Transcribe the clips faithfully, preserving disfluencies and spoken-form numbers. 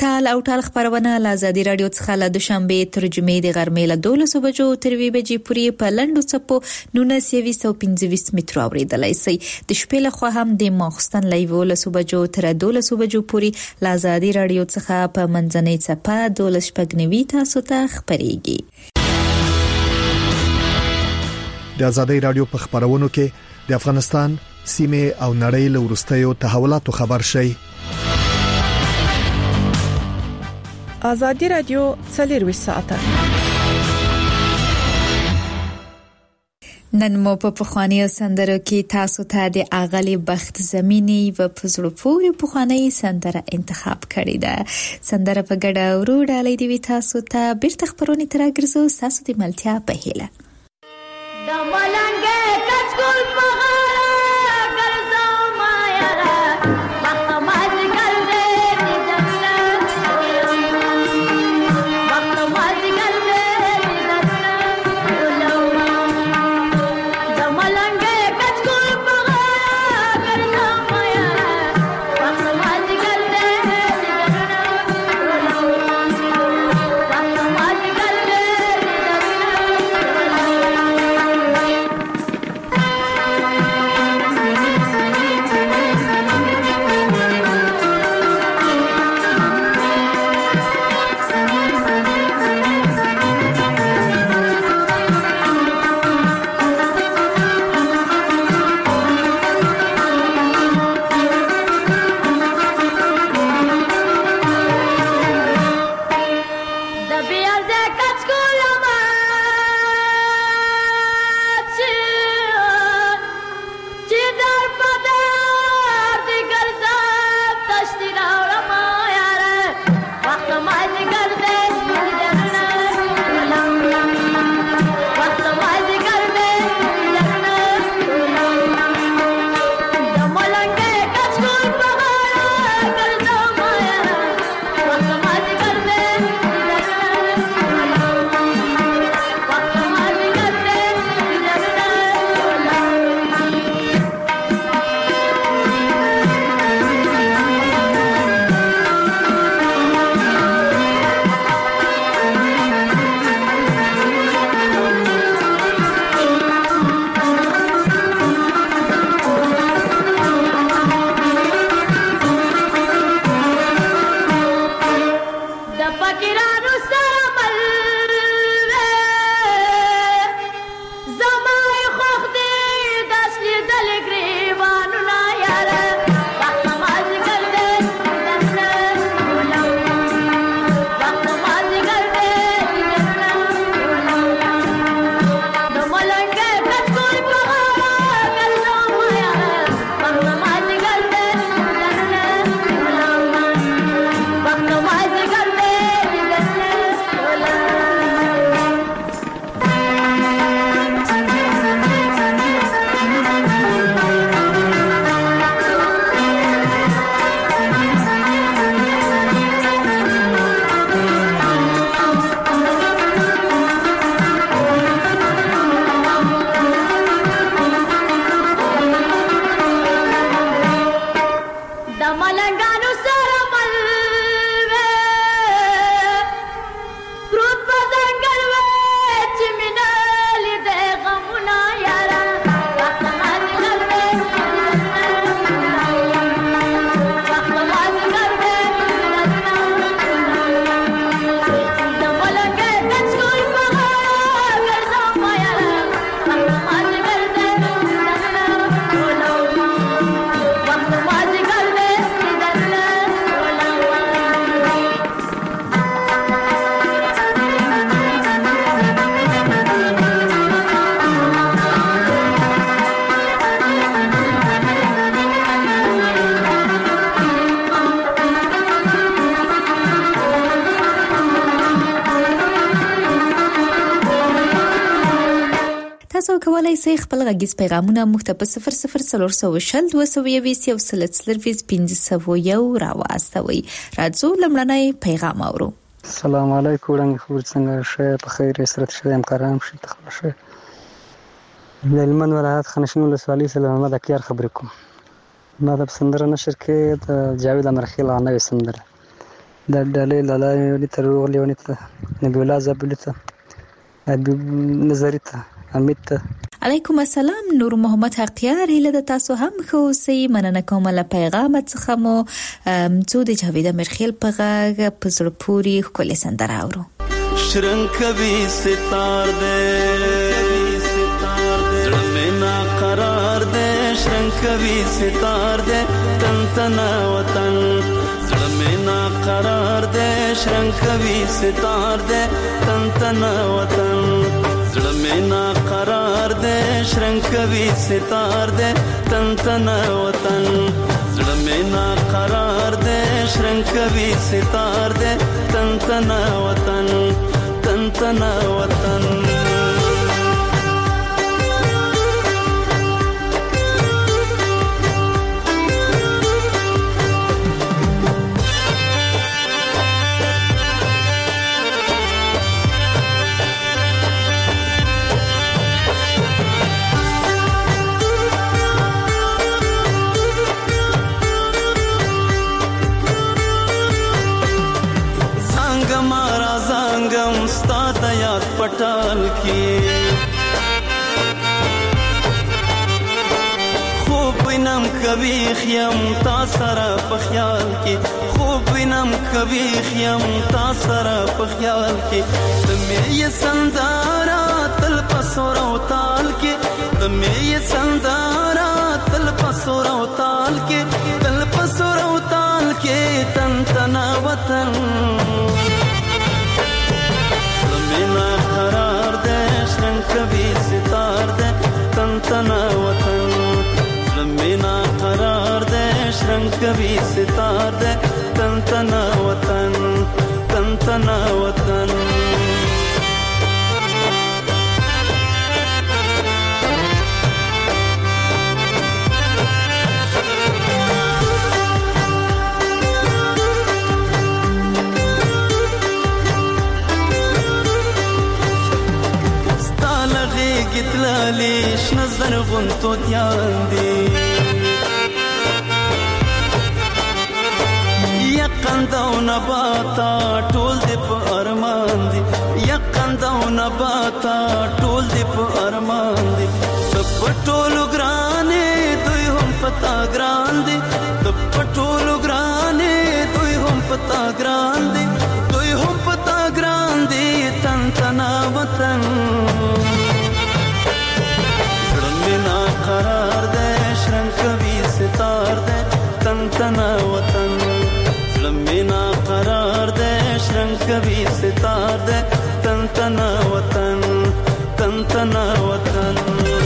تال او ټال خبرونه له ازادي رادیو څخه له دوشنبه تر جمعې د غرمې له دولس بجو تر وی بجې پورې په لندو چپو نونس یو سو پنځه متر اوریدلای شي. د شپې له خوا هم د ماخستن لایو له بجو تر دولس بجو پورې له ازادي رادیو څخه په منځنۍ چپه دولس پګنوي تاسو ته خبريږي. د ازادي رادیو په خبرونو کې د افغانستان سیمه او نړۍ له ورستیو تحولاتو خبر شي. ازادي رادیو څلور ساعته نن مو په پخوانیو سندرو کې تاسو ته د اغلی بخت زمینی و پزړو پورې پخوانی سندره انتخاب کړی ده. سندره په ګډه ورو ډالۍ دی تاسو ته بیرته خبرونه ترګرځو تاسو د ملتیا په هیله. د ملنګ کچکول په تاسو کولای شئ خپل غږیز پیغامونه موږ ته په صفر صفر څلور سوه شل دوه سوه یوویشت یو سل څلرویشت پنځه سوه یو راواستوئ. راځو لمړنی پیغام اورو. السلام علیکم وړاندې خبر څنګه شه په خیر سره شه همکاران شي تخلص شه د هلمند ولایت خانشین ولسوالۍ سره محمد اکیار خبرې کوم. ما د سندره نشر کې د جاوید امرخیل غنوي سندره د ډالۍ لاله تر غلیونی ته نبی الله زابلی ته حبیب نظری ته حمید ته. علیکم السلام. نور محمد حقیار هله د تاسو هم خو سي مننه کوم له پیغام څخه مو څو د جاوید مرخیل په غږ په زړه پوری خپل سندره اورو. شرنګ کوي ستار دې زړه مې نا قرار دې شرنګ کوي ستار دې تن تن وطن زړه مې نا قرار دې شرنګ کوي ستار دې تن تن وطن زړه مې نا قرار دې شرنګ کوي ستار دې تن تن وطن زړه مې نا قرار دې شرنګ کوي ستار دې تن تن وطن تن تن وطن. पटाल की खूब नम कभी खियम तासरा पख्याल की खूब नम कभी खियम तासरा पख्याल की तुम्हें ये संदारा तल पसोरा ताल के तुम्हें ये संदारा तल पसोरा ताल के तल पसोरा ताल के तन तना वतन मेना करार दे शरंग कभी सितार दे तन तना वतन मेना करार दे शरंग कभी सितार दे तन तना वतन तन तना वतन. گتلالیش نظر غنتو دیان دی یقن داو نباتا ټول دی په ارمان دی یقن داو نباتا ټول دی په ارمان دی په ټولو ګرانې دوی هم پتا ګران دی په ټولو ګرانې دوی هم پتا ګران دی دوی هم پتا ګران دی تن تنا وطن मेना करार दे शरंग कभी सितार दे तन तना वतन मेना करार दे शरंग कभी सितार दे तन तना वतन तन तना वतन.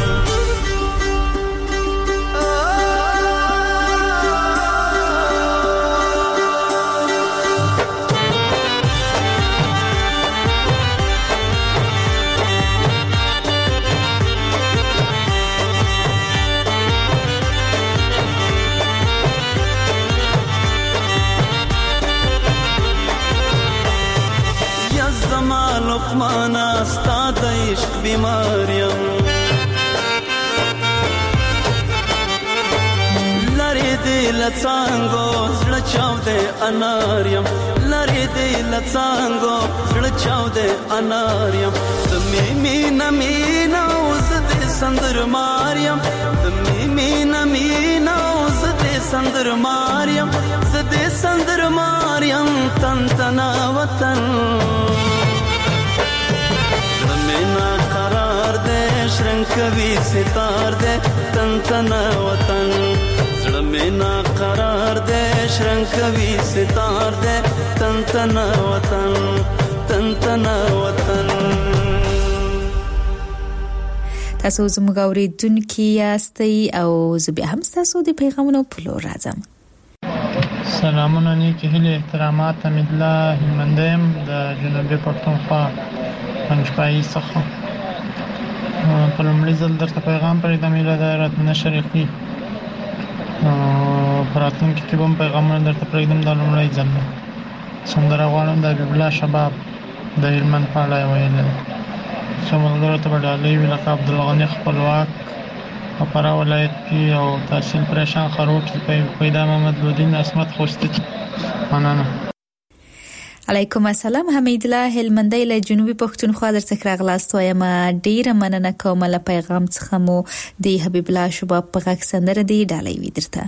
لقمانا استاد عشق بیماریم لری دل څنګه زړه چاو دې اناریم لری دل څنګه زړه چاو دې اناریم تمې مینا مینا اوس دې سندر ماریم تمې مینا مینا اوس دې سندر ماریم زدې سندر ماریم تن تنا وطن मेना करार दे शरंग कभी सितार दे तन तना वतन मेना करार दे शरंग कभी सितार दे तन तना वतन तन तना वतन. تاسو زموږ اوریدونکي یاستئ او زه به هم تاسو د پیغامونو په لور راځم. سلامونه نیکی هیله احترامات حمید الله هلمندیم د جنوبي پښتونخوا پنځپای څخه په لومړي ځل درته پیغام پرې د میله د راتنه شریفي پراتونکو کې کوم پیغامونه درته پرېږدم د لومړي ځل سندره غواړم د حبیب الله شباب د هلمند په اړه ویل څومره ته بدلې وی لکه عبدالغنی خپلواک په فرا ولایت کې او تحصیل پرشان خروټ په پیدا محمد لودین اسمت خوستي مننه. علیکم السلام حمید الله هلمندی له جنوبي پښتونخوا درڅخه راغلاست وایم ډیره مننه کوم له پیغام څخه مو د حبیب الله شباب په غږ سندره دی ډالۍ وی درته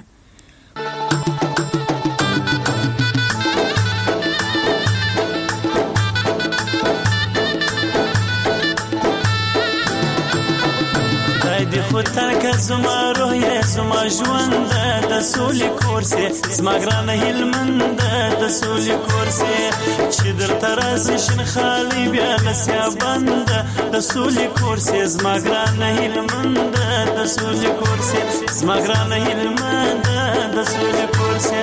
دی خودتن که زما روح یې زما ژوند د سولې کورسې زما ګرانه هلمند د سولې کورسې چې درته راځي شین خالي بیا لسیا بند د سولې کورسې زما ګرانه هلمند د سولې کورسې زما ګرانه هلمند د سولې کورسې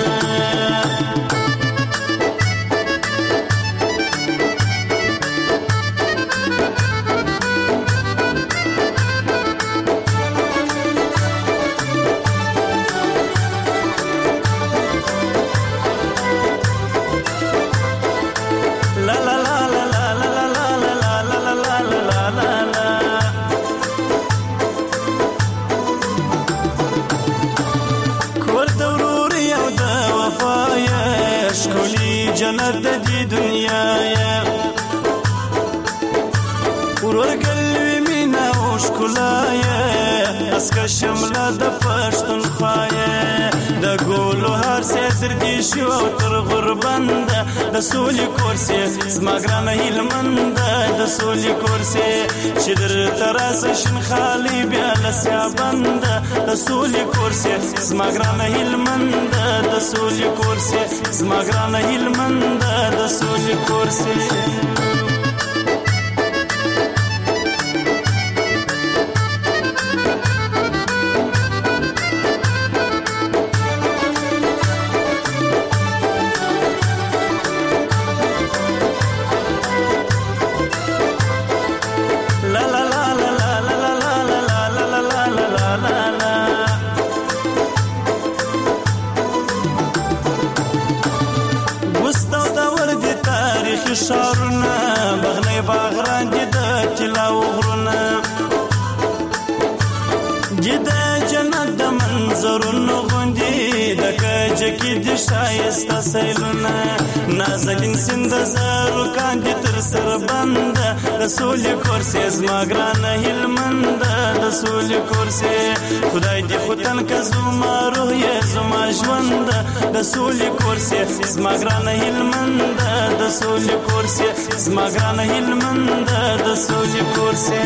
جنت د دې دنیا یا ورور قلبي مینا او ښکلا یا اسکه شمله د پښتونخوا یا د ګولو هر څه تر دې شو او تر غربند د سولې کورسې زما ګرانه هلمند د سولې کورسې چې درته راسه شین خالي بیا لسیا بند د سولې کورسې زما ګرانه هلمند د سولې کورسې زما ګرانه هلمند د سولې کورسې شارونه بغنی باغران دي د تلاو غرونه دي د جنت د منظرونو غوندي د کجه کې د شایسته سیلونه نازنین سیند زارو کاندي تر سر بند د سولې کورسې زما ګرانه هلمند د سولې کورسې خدای دې خدان که زما روح یې زما ژوند د سولې کورسې زما ګرانه هلمند د سولې کورسې زما ګرانه هلمند د سولې کورسې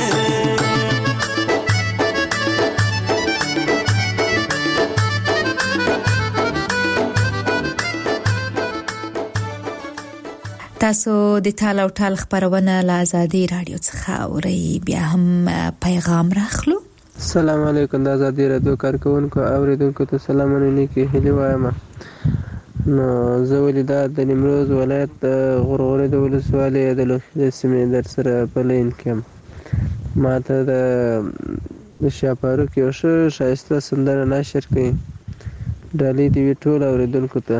تاسو د ټال او ټال خبرونه له آزادي رادیو څخه اورئ بیا هم پیغام راخلو السلام علیکم د آزادي رادیو کارکونکو اوریدونکو ته سلامونه کې هلي وایم نو زه ولیدا د نیمروز ولایت غرغره د ولسوالۍ د لوخي سیمې در سره په لین کې ماته د شاپاروک یو ښه ښایسته سندره نشر کړي ډالۍ دی ټول اوریدونکو ته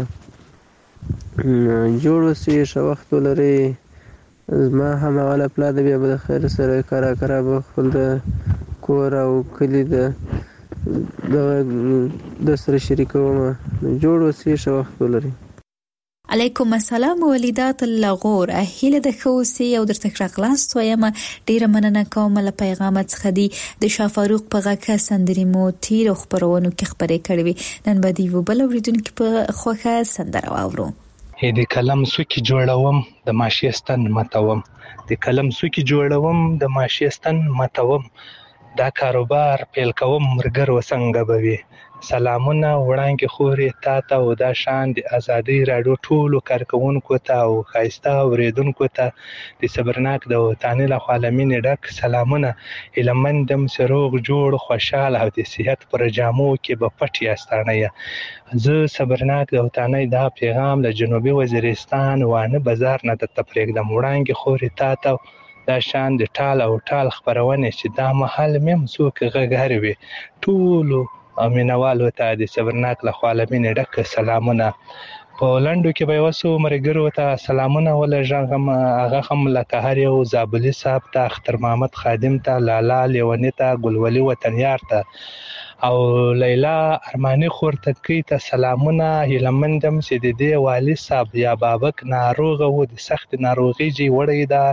جوړ وسی ښه وخت ولري زما هم اوله پلا د بیا به خیر سره کارا کارا به خپل د کور او کلی د د سره شریکوم جوړ وسی ښه وخت ولري علیکم السلام ولیدات اللغور اهله د خوسي او درته خلاص وایم ډیره مننه کوم له پیغام څخه دی د شافاروق په غاکه سندري مو تیر خبرونو کې خبرې کړې نن به دی وبل اوریدونکو په خوخه سندره واورو د کلم سوکي جوړوم د ماشيستان متوم د کلم سوکي جوړوم د ماشيستان متوم دا کاروبار پیل کوم مرګر وسنګ بوي سلامونه وړاندې خوري تا ته او دا شان د آزادي رادیو ټولو کارکونکو ته او خایسته اوریدونکو ته د صبرناک د وطن له عالمین ډک سلامونه هلمندم سروغ جوړ خوشاله او د صحت پر جامو کې به پټي استانه زه صبرناک د وطن دا پیغام له جنوبي وزیرستان وانه بازار نه د تفریق د وړاندې خوري تا ته دا شان د ټال او ټال خبرونه چې دا محل مم څوک غږهروي ټولو امینوالو ته د صبرناک له عالمین ډک سلامونه په لندو کې به وسو مرګرو ته سلامونه ولژغم هغه هم لکه هر یو زابلی صاحب ته اختر محمد خادم ته لالا لیونی ته ګلولي وطنیار ته او لیلا ارماني خور تکي ته سلامونه هیلمندم چې د دې والي صاحب یا بابک ناروغه و د سخت ناروغي جي وړي دا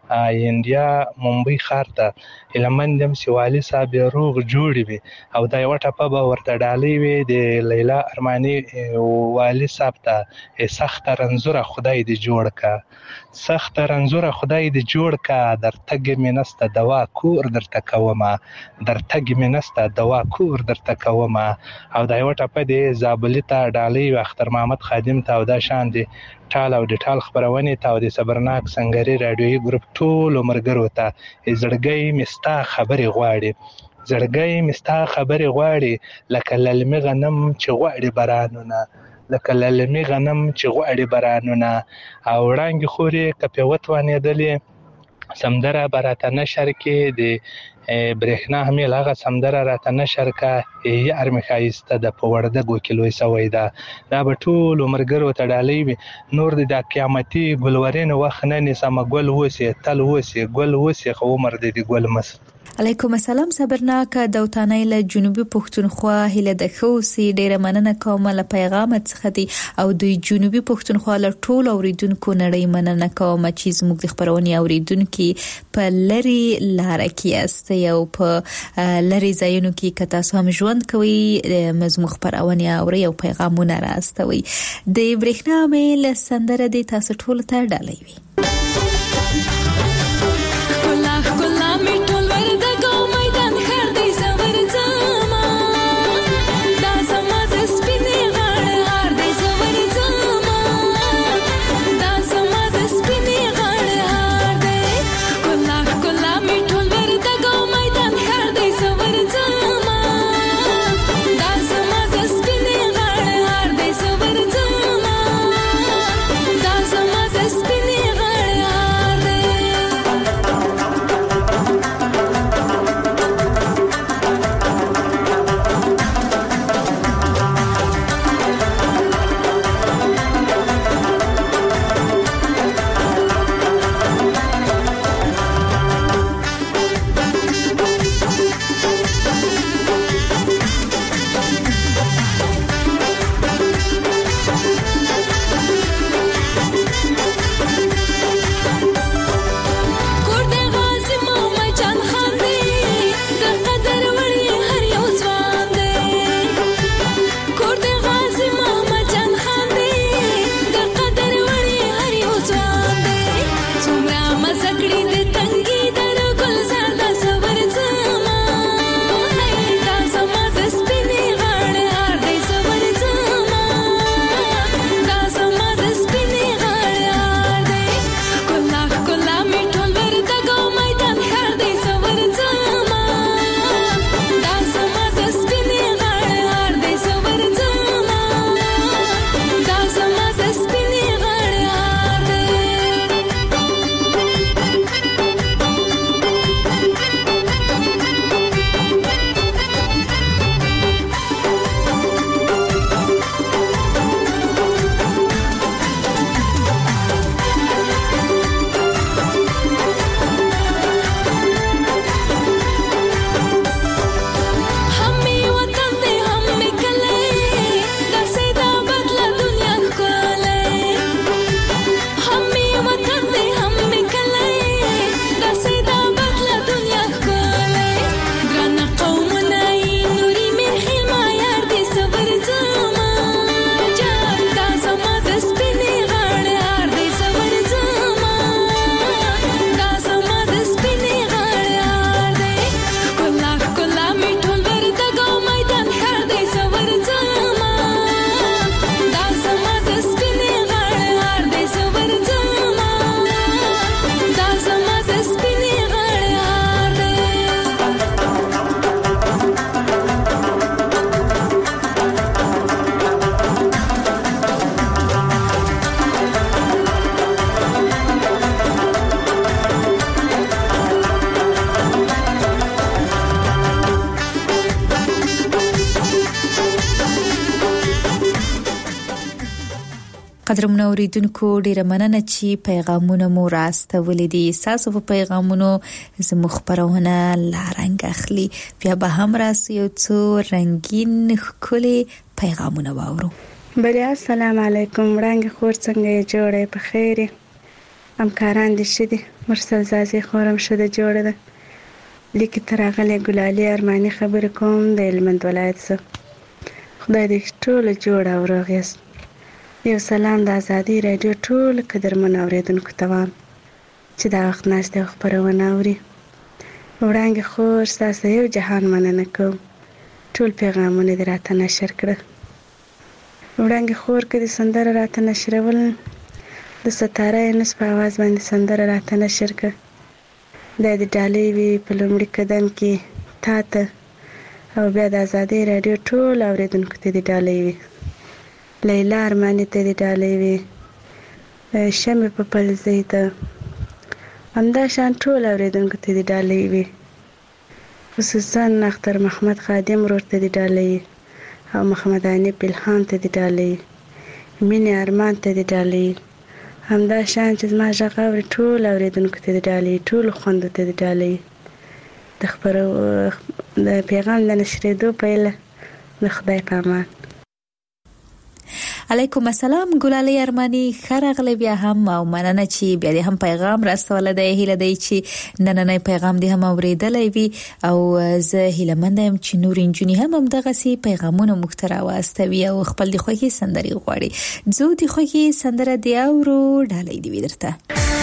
انډیا ممبئی ښار ته هیلمندم چې والي صاحب روغ جوړ وي او دا یو ټپه به ورته ډالۍ وي د لیلا ارماني والي صاحب ته سخت رنځوره خدای دې جوړ کا سخت رنځوره خدای دې جوړ کا در تګ مې نسته دوا کور درته کومه در تګ مې نسته دوا کور درته کومه او دا یو ټپه دې زابلي ته ډالۍ وي اختر محمد خادم ته او دا شان دي ټال او د ټال خبرونه ته او د صبرناک سنگري رادیوي ګروپ ټول مرګرو ته زړګي مستا خبري غواړي زړګي مستا خبري غواړي لکه للمي غنم چې غواړي بارانونه لکه للمي غنم چې غواړي بارانونه او وړانګي خوري کپیوت وانېدلې سمدره براته نشر کې د برېښنا همیل هغه سمدره راته نشر کا یې ارمي خایسته د په وردګو کیلوي سوي دا دا به ټول مرګرو ته ډالۍ وي نور د قیامتي ګلورین وخت نه نسمه ګل وسی تل وسی ګل وسی خو عمر د ګل مس علیکم السلام صبرناک دوتانای له جنوبي پښتونخوا هله د خوسي ډیره مننه کوم له پیغام څخه دی او د جنوبي پښتونخوا له ټول اوریدونکو نړۍ مننه کوم چې زموږ د خبرونې اوریدونکو په لری لار کې است یو په لری ځایونو کې کتا سم ژوند کوي مزمو خبرونه او یو پیغامونه راستوي د برېښنا میل سندره د تاسو ټول ته ډالۍ وي Spinning قدرمن اوریدونکو ډیره مننه چې پیغامونه مو راستولې دي. تاسو په پیغامونو زموږ خبرونه لارنګ اخلي. بیا به هم راسي یو څو رنگین ښکلي پیغامونه واورو. بله السلام علیکم. رنگ خور څنګه جوړه په خیر؟ همکاران دې شدي. مرسل زازي خورم شده جوړه ده. لیکي ترغله ګلالي ارماني خبر کوم د هلمند ولایت څخه. خدای دې ټول جوړ او روغ یاست. یو سلام د ازادي رادیو ټول قدرمن اوریدونکو ته وایم چې دا وخت ناشته خبرونه اوري. وړاندې خور تاسو یو جهان مننه کوم. ټول پیغامونه دې راته نشر کړل. وړاندې خور کې سندره راته نشرول د ستاره نس په आवाज باندې سندره راته نشر کړ. د دې ډالۍ وی په لومړي قدم کې تاته او بیا د ازادي رادیو ټول اوریدونکو ته دې ډالۍ وی. لیلا ارمانی ته دې ډالۍ وی. شمه په پلزې ته همدا شان ټول اوریدونکو ته دې ډالۍ وی. خصوصا اختر محمد خادم ورته دې ډالۍ او محمد انی بلحان ته دې ډالۍ. مینه ارمان ته دې ډالۍ. همدا شان چې ما ژغاوري ټول اوریدونکو ته دې ډالۍ. ټول خوند ته دې ډالۍ. د خبرو د پیغام د نشریدو پیله د خدای په امان. علیکم السلام ګلالي ارماني خرغله بیا هم او مننه چې بیا دې هم پیغام راستول دی. هیله دی چې نننې پیغام دې هم اوریدلای وي او زه هیله مند یم چې نور انجونی هم هم دغه سي پیغامونه مخترا واستوي او خپل د خوږی سندري غواړي. زه د خوږی سندره دی اورو ډالۍ دی ودرته.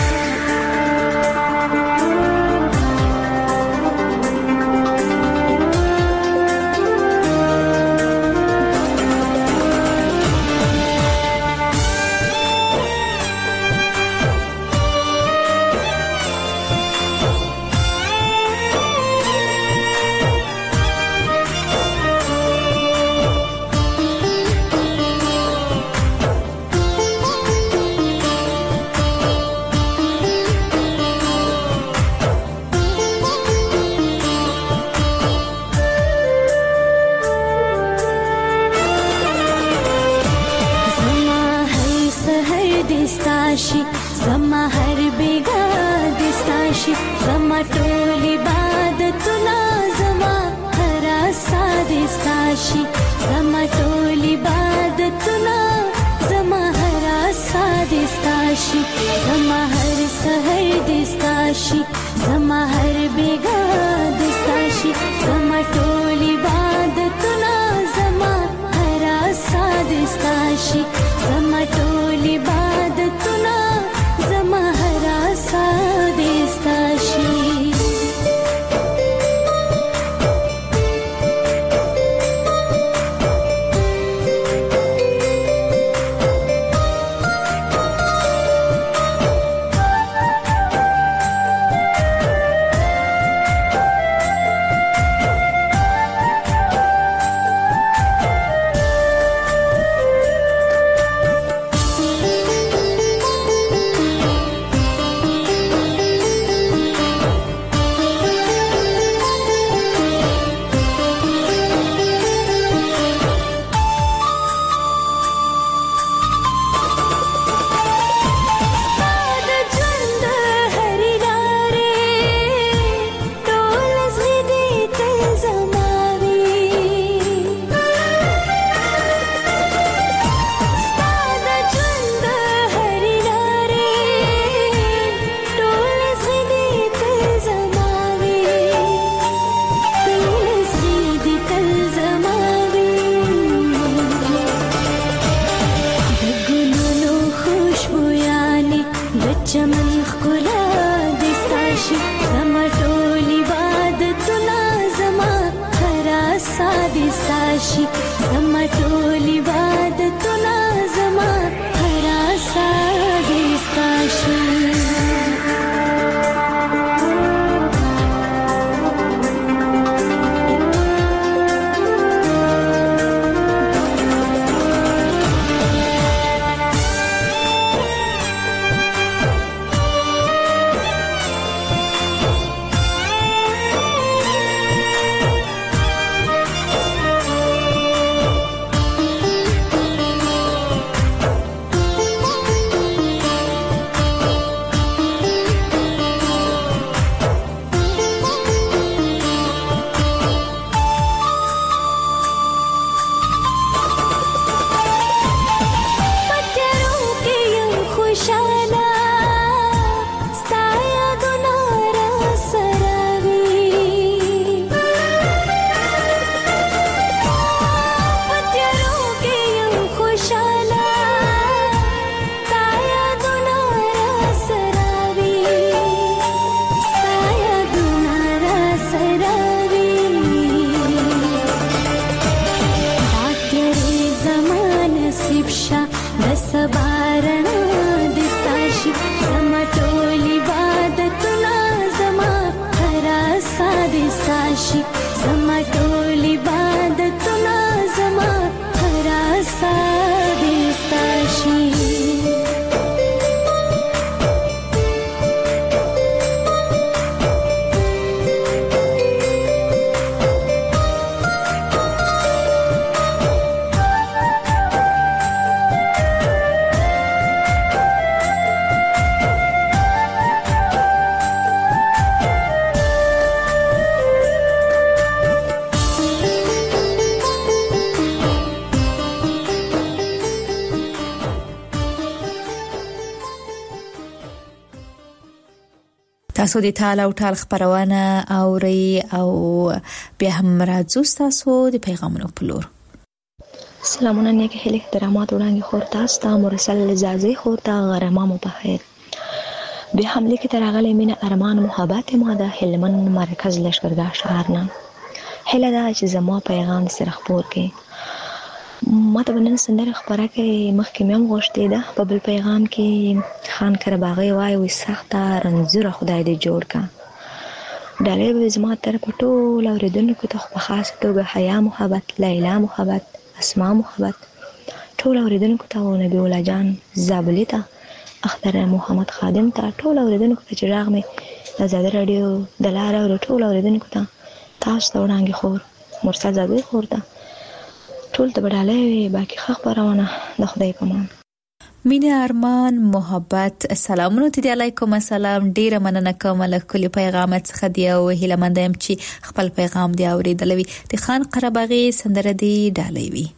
زما هر بیگا دستاشی زما ټول عبادتونه زما هر ساده دستاشی زما ټول عبادتونه زما هر ساده دستاشی زما هر سحر دستاشی زما هر بیگا دستاشی زما ټول عبادتونه زما هر ساده دستاشی زما ټول عبادتونه زما هر ساده دستاشی. زما ټول عبادتونه زما خراسا دستاشي تاسو د ټال او ټال خبرونه اوري او بیا هم راځو تاسو د پیغامونو په لور. سلامونه نیک هلي احترامات وړاندې خور تاسو ته مرسل زازي خور ته غرمامو په خیر. بیا هم لیک تر غلې مینه ارمان محبت ما د هلمند مرکز لشکرګاه شهر نه هله دا چې زما پیغام سره خبر کې ما ته بنن سندره خبره کې مخکې مې هم غوښتې ده په بل پیغام کې خان کرباغي وای وي سخته رنځوره خدای دې جوړ کا ډالې به زما تر پټول اوریدونکو ته په خاص توګه حیا محبت لیلا محبت اسماء محبت ټول اوریدونکو ته او نبی الله جان زابلی ته اختر محمد خادم ته ټول اوریدونکو ته چې راغ مې آزاد رادیو د لار او ټول اوریدونکو ته تاسو ته وړاندې خور مرسل زابلی خور ته ټول ته بډاله باقي خبرونه د خدای په امان. مینه ارمان محبت سلامونه ته علیکم السلام ډیره مننه کوم له کلی پیغام څخه دی او هیله مندم چې خپل پیغام دی اوریدلوي د خان قرباغي سندره دی ډالې وی.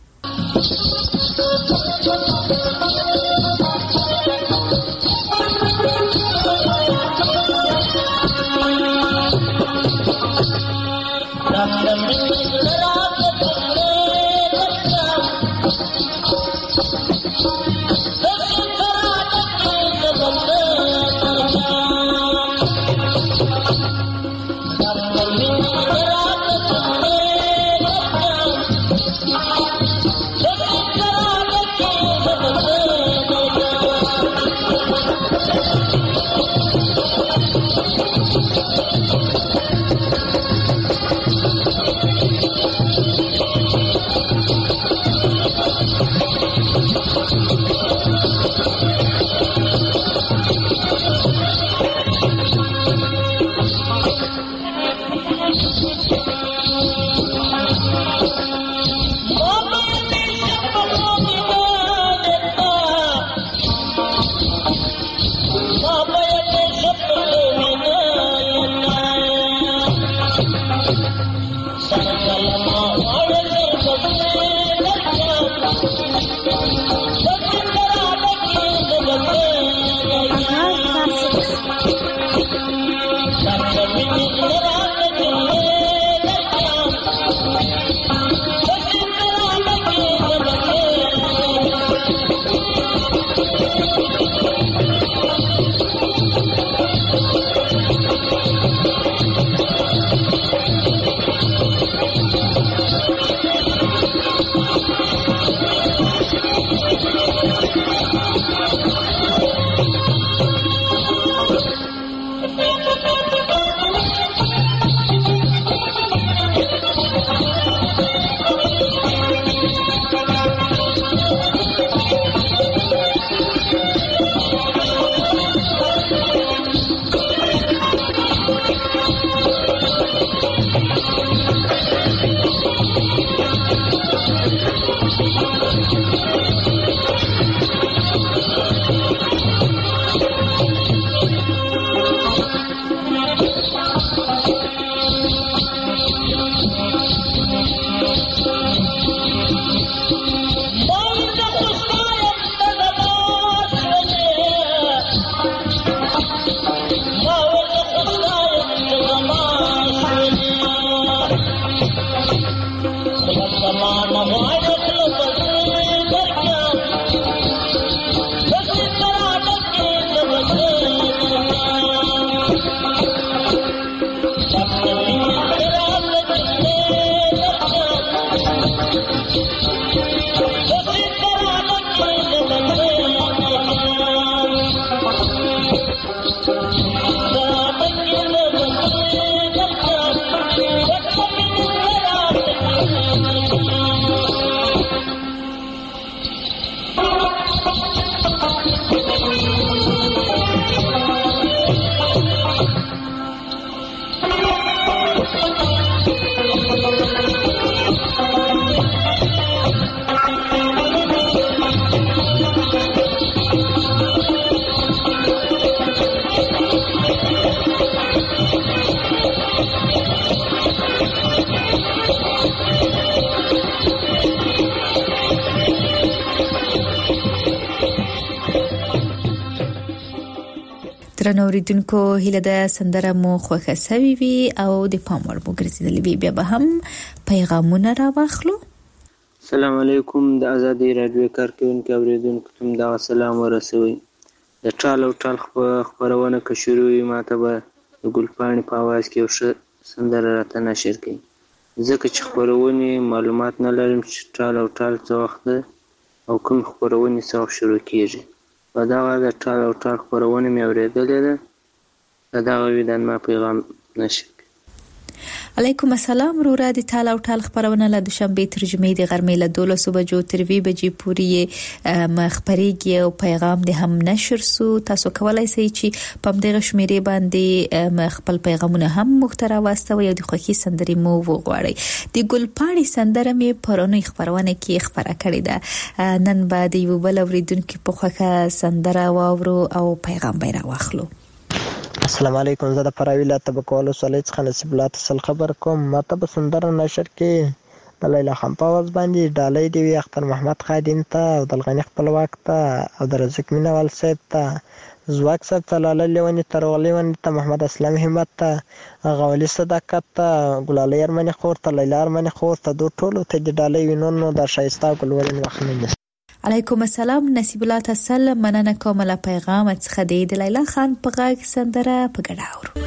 درنو اوریدونکو هیله د سندره مو خوښه سوي وي او د پام وړ مو ګرځیدلې وي. بیا به هم پیغامونه راوخلو. السلام علیکم. د آزادي رادیو کارکونکو اوریدونکو ته دا سلام ورسوي. د ټال او ټال خبرونه که شروع وي ماته به د ګلپاڼې په आवाज کې یو ښه سندره راته نشر کړي، ځکه چې خبرونه معلومات نه لرم چې ټال او ټال څه وخت او کوم خبرونه څه وخت شروع کیږي. په دغه د ټال او ټال خبرونه مې اورېدلې ده. د دغه ویدان ما پیغام نشر. علیکم السلام. رورا د ټال او ټال خبرونه له دوشنبه ترجمه د غرمې له دولس بجو تر وی بجې پورې مخبريږي او پیغام د هم نشر سو. تاسو کولای شئ چې په دغه شمیرې باندې خپل پیغامونه هم مخترا واستوي او د خوښي سندري مو وغواړئ. د ګلپاڼې سندره مې پرونی خبرونه کې خبره کړې ده. نن بعد یو بل اوریدونکو په خوښه سندره واورو او پیغام به راوخلو. السلام علیکم. زه د پراویلا تبکول وسلې څخه نصیب الله تسل خبر کوم. ماته به سندره نشر کې د لیلا خان په आवाज باندې ډالۍ دی وی اختر محمد خادم ته او د الغنی خپلواک ته او د رزق مینوال صاحب ته زواک صاحب ته لاله لیونی ترغلی ونی ته محمد اسلام همت ته غولی صداقت ته ګلاله ارمنی خور ته لیلا ارمنی خور ته دوه ټولو ته د ډالۍ وینونو د شایسته ګلولن وخنه. علیکم السلام. نصیب الله تسل مننه کوم له پیغام څخه د لیلا خان په غږ سندره په ګډه اورو.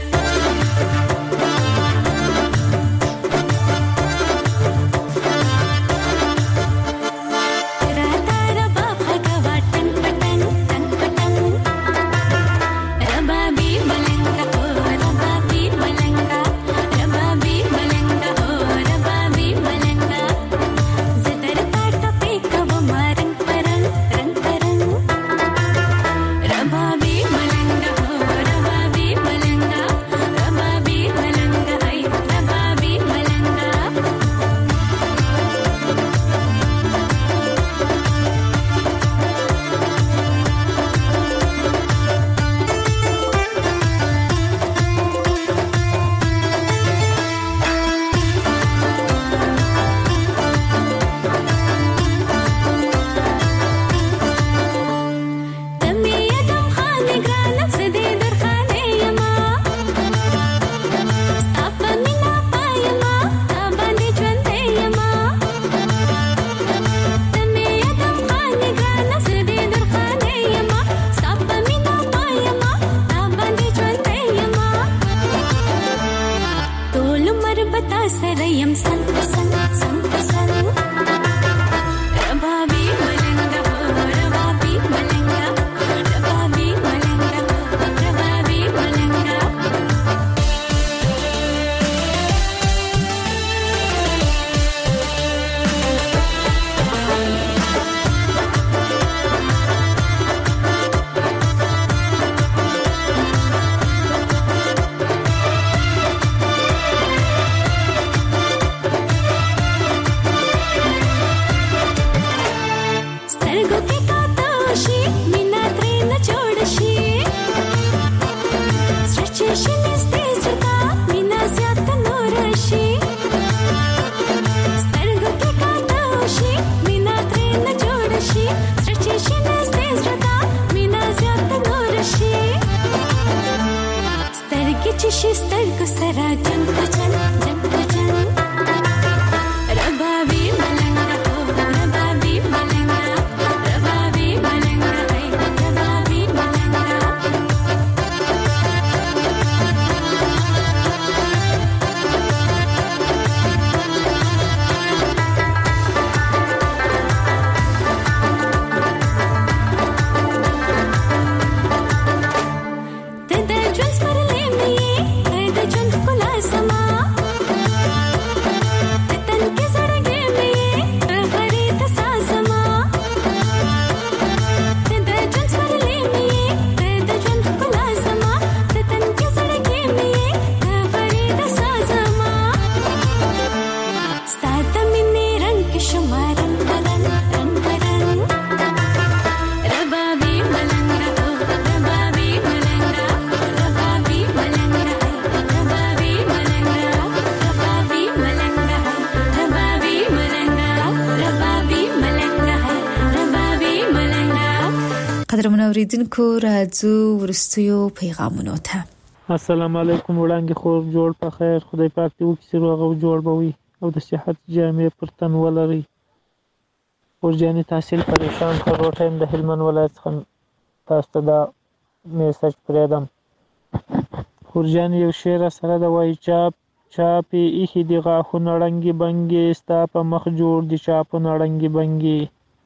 قدرمن اوریدونکو راځو ورستیو پیغامونو ته. السلام علیکم وړاندې خور جوړ په خیر، خدای پاک دې وکړي چې روغ او جوړ به وي او د صحت جامې پر تن ولري. ورجاني تحصیل پریشان خروټه يم د هلمند ولایت څخه تاسو ته دا میسج پرېږدم. ورجاني یو شعر سره د وایي چاپ چاپې ایښي دي غاښونه ړنګې بنګې ستا په مخ جوړ دي چاپونه ړنګې بنګې.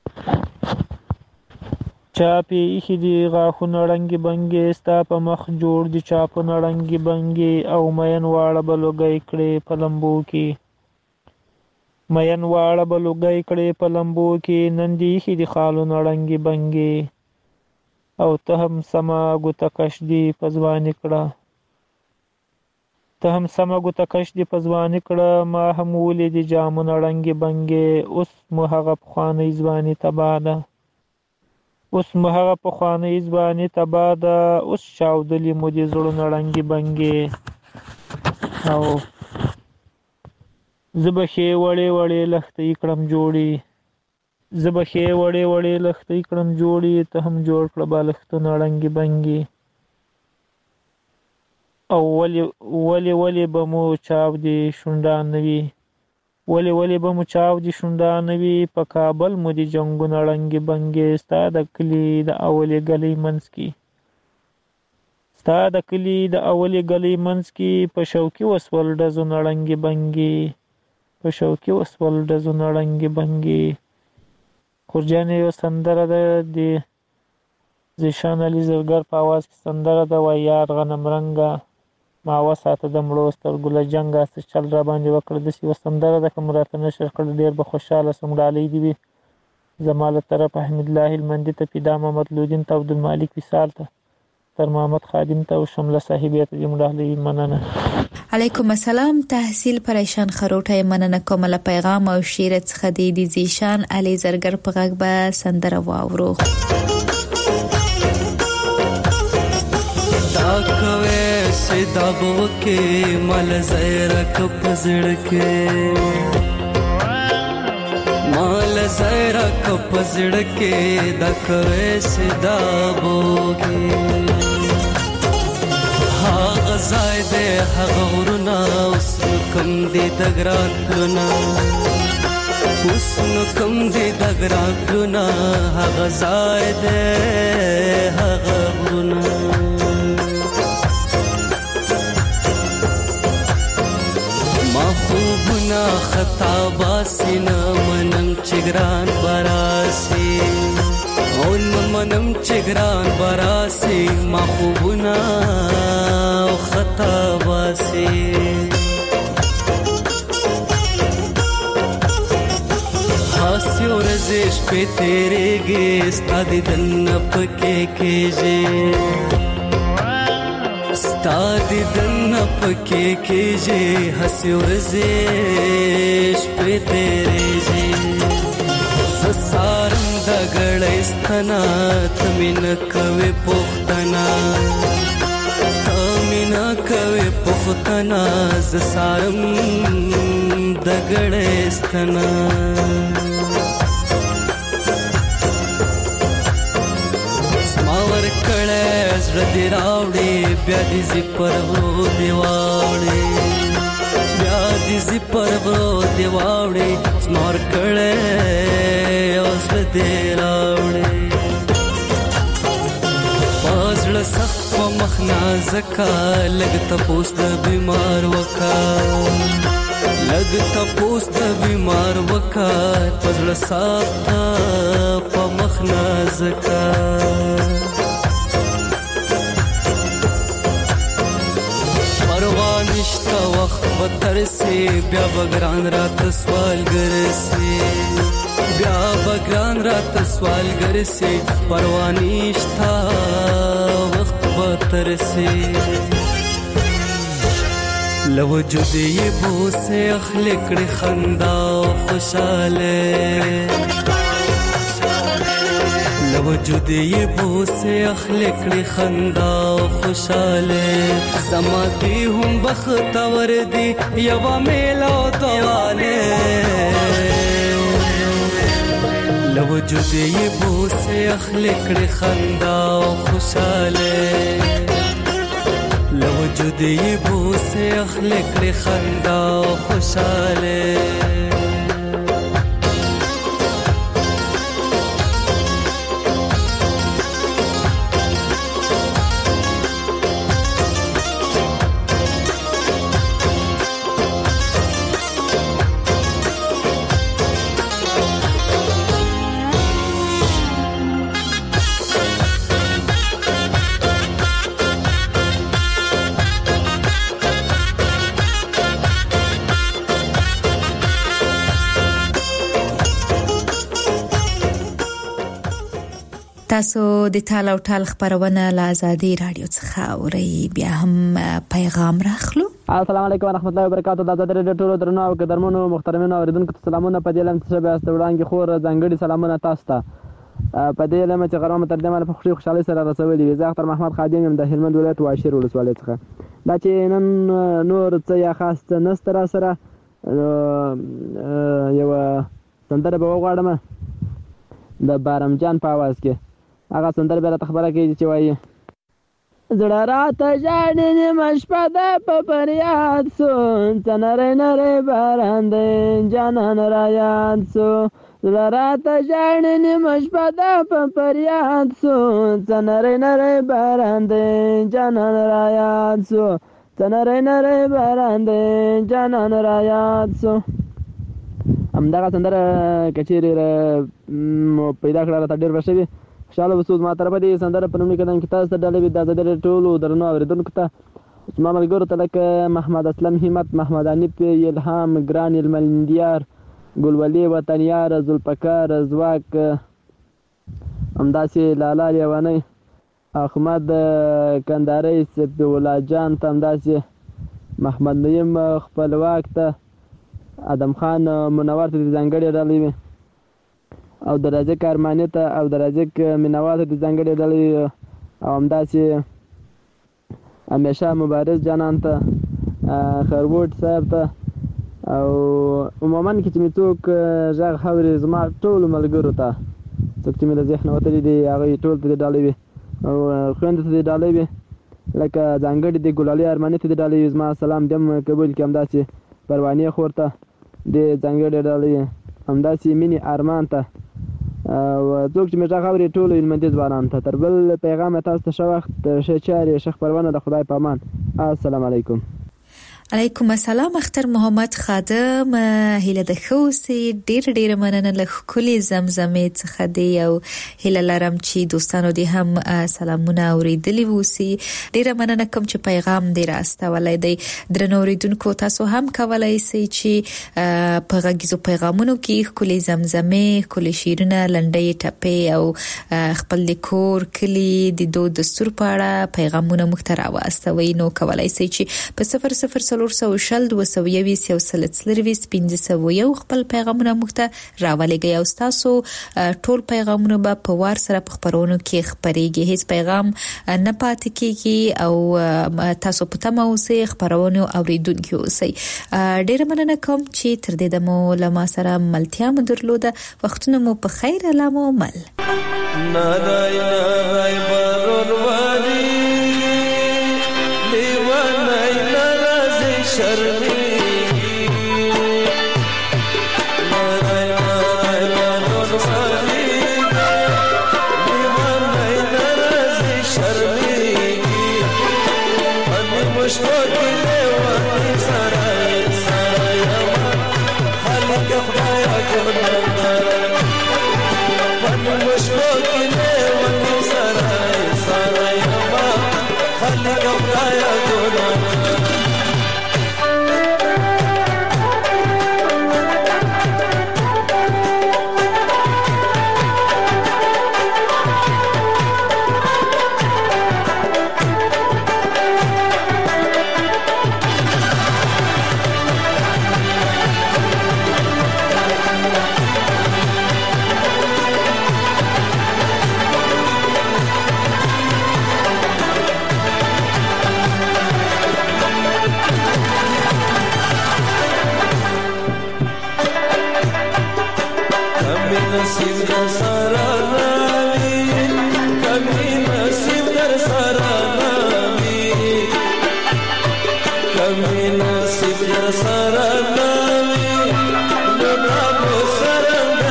چاپې ایښي دي غاښونه ړنګې بنګې ستا په مخ جوړ دي چاپونه ړنګې بنګې او مین واړه به لوګی کړې په لمبو کې. مین واړه به لوګی کړې په لمبو کې نن دې ایښي دي خالونه ړنګې بنګې او ته هم سمه ګوته کش دي په ځواني کړه. ته هم سمه ګوته کش دي په ځواني کړه ما هم ولیدې جامونه ړنګې بنګې اوس مو هغه پخوانۍ ځواني تباه ده. اوس مو هغه پخوانۍ ځواني تباه ده اوس چاودلي مو دي زړونه ړنګې بنګې. او زه به ښې وړې وړې لښتې کړم جوړې زه به ښې وړې وړې لښتې کړم جوړې ته هم جوړ کړه بالښتونه ړنګې بنګې. او ولې ولې ولې به مو چاودې شونډان نه وي ولې ولې به مو چاودې شونډان نه وي په کابل مو دي جنګونه ړنګې بنګې ستا د کلي د اولې ګلۍ منځ کې ستا د کلي د اولې ګلۍ منځ کې په شوقي وسول ډزونه ړنګې بنګې په شوقي وسول ډزونه ړنګې بنګې. خورجانې یو سندره ده د زیشان علي زرګر په اواز کې سندره ده وایي یار غنم رنګه ما وساته د مړو سترګو له جنګه څه چل را باندې وکړه. داسې یوه سندره ده که مو راته نشر کړه ډېر به خوشحاله سم. ډالۍ دې وي زما له طرفه حمیدالله هلمندي ته فدا محمد لودین ته عبدالمالک وصال ته تر محمد خادم ته او شمله صاحبې ته دې مو ډالۍ مننه. علیکم السلام تحصیل پریشان خروټه مننه کوم له پیغام او شعر څخه د زیشان علي زرګر په غږ به سندره واورو. دا کوي سیدا بوکه مال زیرا کپ زړکه مال زیرا کپ زړکه دا کوي سیدا بوکه ها غزاید ها غورنا اوس کم دې دګران لنا اوس نو کم دې دګران لنا ها غزاید ها غورنا خوبنا خطا باسینا منم چگران براسی اون منم چگران براسی ما خوبنا خطا باسی ہاسی اور رزش پہ تیرے گے استادی دن پکے کیجے ستادی دن پکې کېږي هسې ورځې شپې تېرېږي زه سارم د ګړۍ ستنه ته مې نه کوې پوښتنه ته مې نه کوې پوښتنه زه سارم د ګړۍ ستنه کړه زړه دې راوړې بیا دې زی پر غرو دې واوړې بیا دې زی پر غرو دې واوړې زمار کړه او زړه دې راوړې پازړه سخت په مخ نازکه لږ تپوس د بیمار وکا لږ تپوس د بیمار وکا پازړه سخت په مخ نازکه نشتا وخت بترسي بیا بګران رات سوال ګرسي بیا بګران رات سوال ګرسي پروا نشتا وخت بترسي لو جدي بوسه اخلق کړي خندا خوشاله وجود یې بوسه اخلي کړي خندا خوشاله زما دې هم بختور دي یو میلا دواله لو وجود یې بوسه اخلي کړي خندا او خوشاله لو وجود یې بوسه اخلي کړي خندا او خوشاله تاسو د ټال او ټال خبرونه له آزادي رادیو څخه اورئ بیا هم پیغام راخلو. السلام علیکم ورحمت الله وبرکاتہ. د آزادي رادیو ټولو درنو او قدرمنو محترمینو اوریدونکو ته سلامونه. په دې لم چې به استوړانګي خور ځانګړي سلامونه تاسو ته. په دې لم چې غرامه ترجمه په خوشي خوشالي سره رسولي. زه اختر محمد خادم يم د هلمند ولایت واشیر ولسوالۍ څخه. دا چې نن نور څه یا خاص نستر سره یو سندره به وغواړم د بارم جان په आवाज کې. هغه سندره به خبره کوي چې وایي زړه راته ژاړي نیمه شپه ده په فریاد سو څه نری نری باران دی جانان را یاد سو زړه راته ژاړي نیمه شپه ده په فریاد سو څه نری نری باران دی جانان را یاد سو څه نری نری باران دی جانان را یاد سو. همدغه سندره که چیرې پیدا کړه راته ډېر ښه وي. خوشحاله اوسو. زما طرفه دې سندره په نومي قدم کې تاسو ته ډالۍ وي د آزادۍ رادیو ټولو درنو اورېدونکو ته. زما ملګرو ته لکه محمد اسلم همت، محمد حنیف، الهام، ګران المندیار، ګلولي وطنیار، ذوالفقار ځواک، همداسې لالا لیوانی، احمد کندهاري، صفي الله جان ته، همداسې محمد نعیم خپلواک ته، ادم خان منور ته د ځانګړې ډالۍ وي او د رازق ارماني ته او د رازق مینوال ته د ځانګړې ډالۍ او همداسې همیشه مبارز جانان ته، خروټ صاحب ته او عموما کې چې مې څوک غږ اوري زما ټولو ملګرو ته څوک چې مې له ذهنه وتلي دي هغوی ټول ته د ډالۍ وي او خویندو ته د ډالۍ وي لکه ځانګړې د ګلالي ارماني ته د ډالۍ وي. زما سلام دې هم قبول کړي. همداسې پروانې خور ته د ځانګړې ډالۍ، همداسې مینې ارمان ته او څوک چې مې غږ اوري ټولو هلمندي ځوانانو ته. تر بل پیغامه تاسو ته ښه وخت، ښه چارې، ښه خپرونه. د خدای په امان. السلام علیکم. علیکم السلام. اختر محمد خادم هیله د خوسي ډیر ډیر مننه له کلی زمزمې څخه دی او هیله لرم چې دوستانو دې هم سلامونه اوریدلی ووسی. ډیر مننه کوم چې پیغام دې راستولای دی. درنو اوریدونکو تاسو هم کولای شئ چې په غږیزو پیغامونو کې کلی زمزمې، کلی شیرونه، لنډۍ، ټپې او خپل د کور کلی د دو دستور په اړه پیغامونه مخ ته راوستوي. نو کولای شئ چې په صفر صفر څلور سوه شل دوه سوه یویشت یو سل څلرویشت پنځه سوه یو خپل پیغامونه موږ ته راولېږئ او ستاسو ټول پیغامونه به په وار سره په خپرونو کې خپرېږي. هیڅ پیغام نه پاتې کېږي او تاسو په تمه اوسئ، خپرونو اوریدونکي اوسئ. ډېره مننه کوم چې تر دې دمو له ما سره ملتیا مو درلوده. وختونه مو په خیر. الله مو مل. نارای نارای بارون وادي لیوانای نرازی شرمی نارای نارای بارون وادی لیوانای نرازی شرمی انی مشتاقی لیوانی سرای سرای اما خالق خدایا کنم دارم انی مشتاقی لیوانی سرای سرای اما خالق خدایا کنم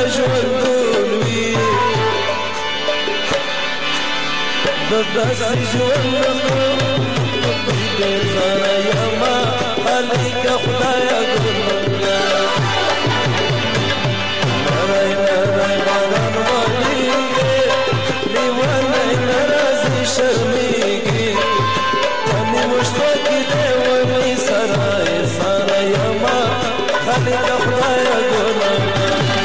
ژوندون وي د داسې ژوند بې زاره یما خالقه خدایه ګلمنګه نری نری باران وریږي لیونی نه راځي شرمېږي په نیمو شپو کې دی ومې سره ساره یما خالقه خدایه ګلمنګه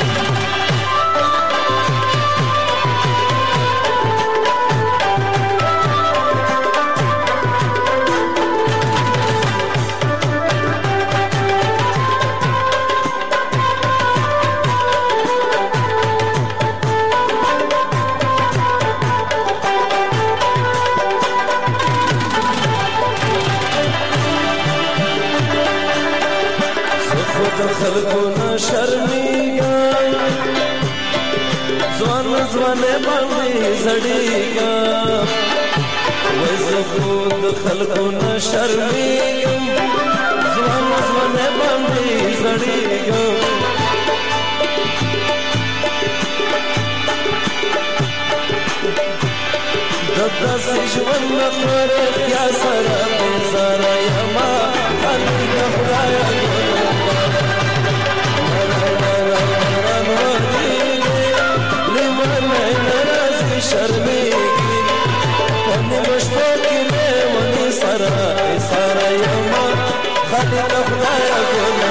خلقونه شرمېږم ځوان ځوانې باندې زړېږم وایي زه خو د خلقونه شرمېږم ځوان ځوانې باندې زړېږم د داسې ژوند نه خورېږیا سره بېزاره یمه خالقه خدایه شرمېږي په نیمو شپو کې لیوني سره ساره یمه خالقه خدایه ګله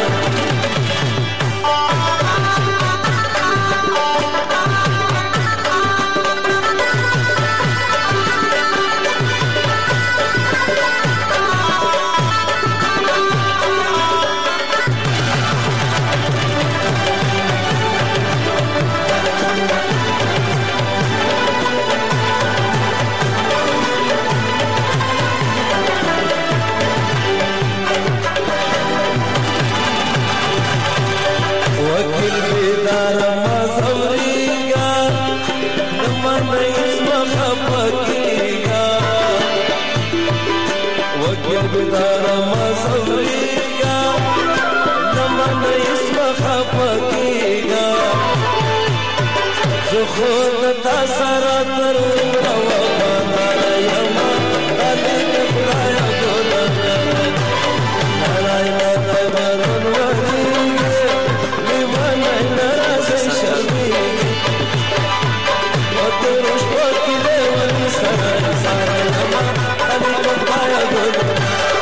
خود تا سره تر عمره وفاداره یمه خالقه خدایه ګلمنګه نری نری باران وریږي لیونی نه راځي شرمېږي په تورو شپو کې لیوني سره ساره یمه خالقه خدایه ګلمنګه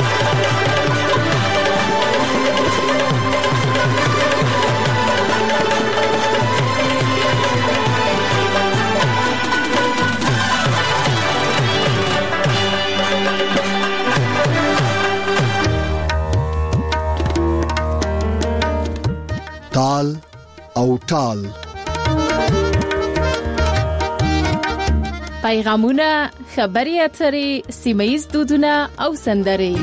تال او ټال پیغامونه خبري اترې سیمه‌ییز دودونه او سندرې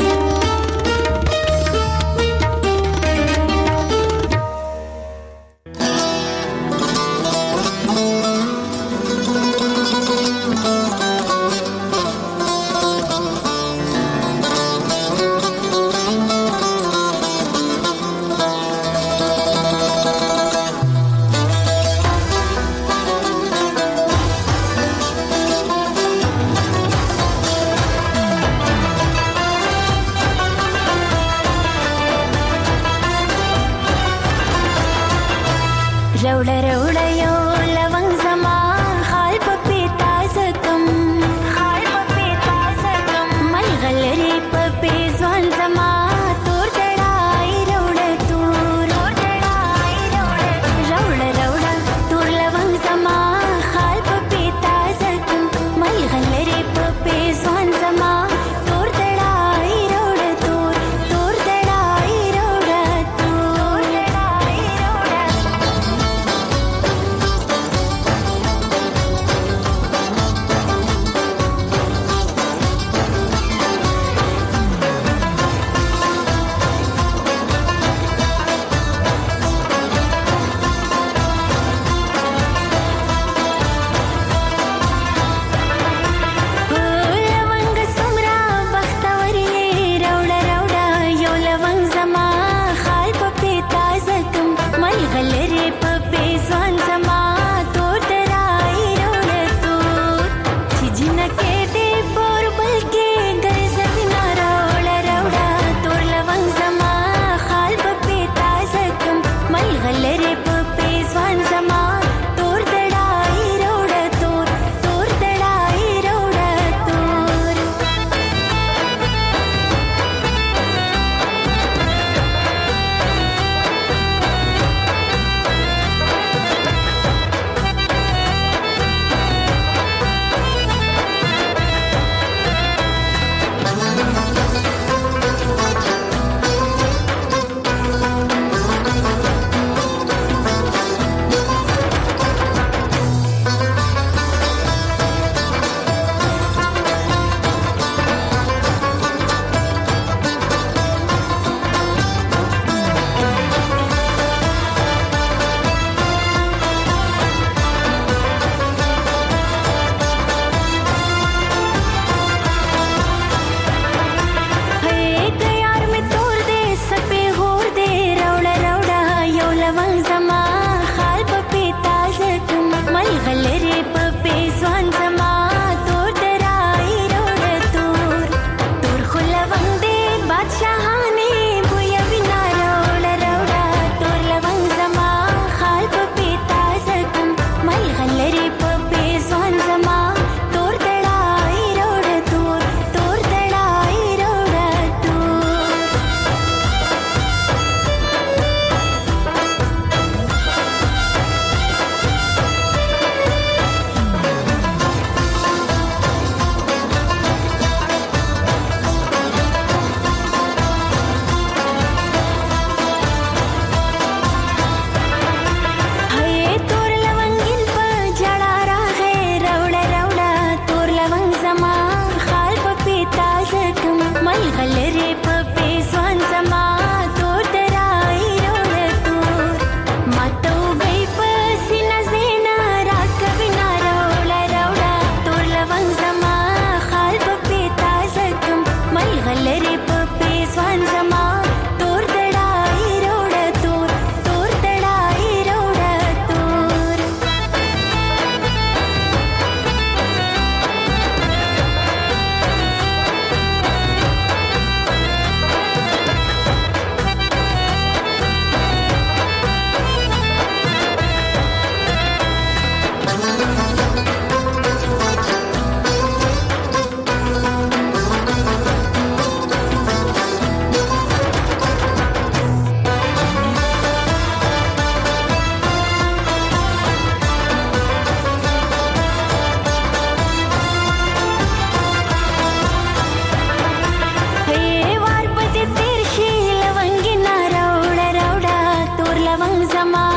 روڑا روڑا یو لونگ زمان خال پپی تازه کم خال پپی تازه کم من غلری پپی زوان زمان تور دڑائی روڑا تور تور دڑائی روڑا روڑا روڑا تور لونگ زمان خال پپی تازه کم من غلری پپی زوان زمان تور دڑائی روڑا تور تور دڑائی روڑا تور دڑائی روڑا मलगलरे पे ځوان زما تور دړای روړ تور تور دړای روړ تور زما